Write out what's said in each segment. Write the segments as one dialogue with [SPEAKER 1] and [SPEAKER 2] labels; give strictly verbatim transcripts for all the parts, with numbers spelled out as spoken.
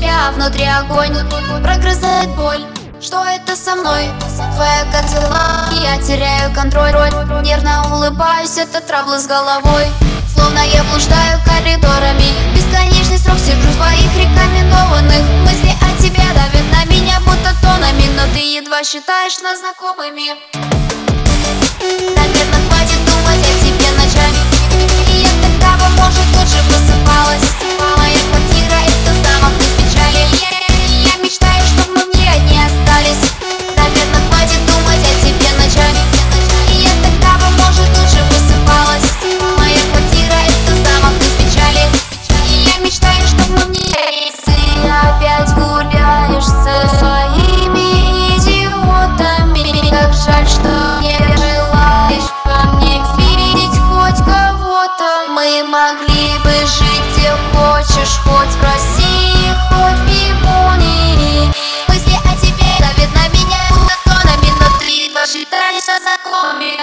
[SPEAKER 1] тебя внутри огонь, прогрызает боль. Что это со мной? Твоя как дела? Я теряю контроль, нервно улыбаюсь, это траблы с головой. Словно я блуждаю коридорами, бесконечный срок сижу в твоих рекомендованных. Мысли о тебе давят на меня будто тонами, но ты едва считаешь нас знакомыми. Наверное, хватит думать о тебе ночами, и я тогда бы, может, лучше просыпалась. Моя квартира — это замок без печали, и я мечтаю, чтобы мы в ней одни остались. Наверное, хватит думать о тебе ночами, и я тогда бы, может, лучше просыпалась. Моя квартира — это замок без печали, и я мечтаю, чтобы мы в ней одни. Ты опять гуляешь со своими идиотами, как жаль, что не желаешь во мне видеть хоть кого-то. Мы могли бы жить где хочешь, хоть в России, хоть в Японии. Мысли о тебе давят на меня будто тонами, но ты едва считаешь нас знакомыми.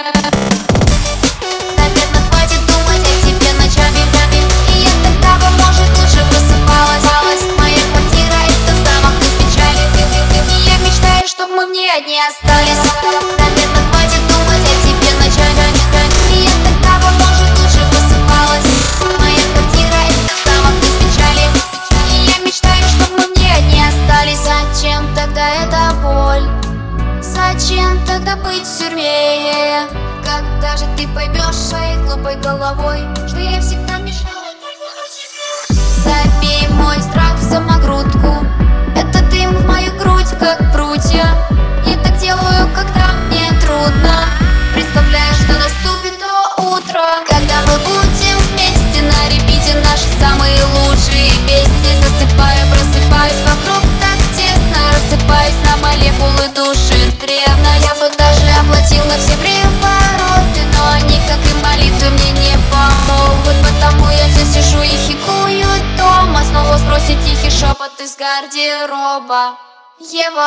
[SPEAKER 1] Наверное, хватит думать о тебе ночами, и я тогда бы, может, лучше просыпалась. Моя квартира — это замок без печали, и я мечтаю, чтобы мы в ней одни остались. Наверное, хватит думать о тебе ночами, и я тогда бы, может, лучше просыпалась. Моя квартира — это замок без печали, и я мечтаю, чтобы мы в ней одни остались. Зачем тогда эта боль? Зачем тогда быть в тюрьме? Когда же ты поймешь своей глупой головой, что я всегда мешала тебе? Забей мой страх в самогрудку, это дым в мою грудь, как прутья. Я так делаю, когда мне трудно. Представляю, что наступит то утро, когда мы будем вместе на репите наши самые лучшие песни. Засыпаю, просыпаюсь, вокруг так тесно, рассыпаюсь на молекулы души древно. Я бы даже оплатила все привороты, но они, как и молитвы, мне не помогут. Потому я здесь сижу и хикую дома. Снова спросит тихий шепот из гардероба: Ева,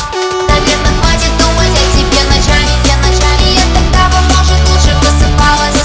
[SPEAKER 1] наверное, хватит думать о тебе ночами, я ночами, я тогда бы, может, лучше просыпалась.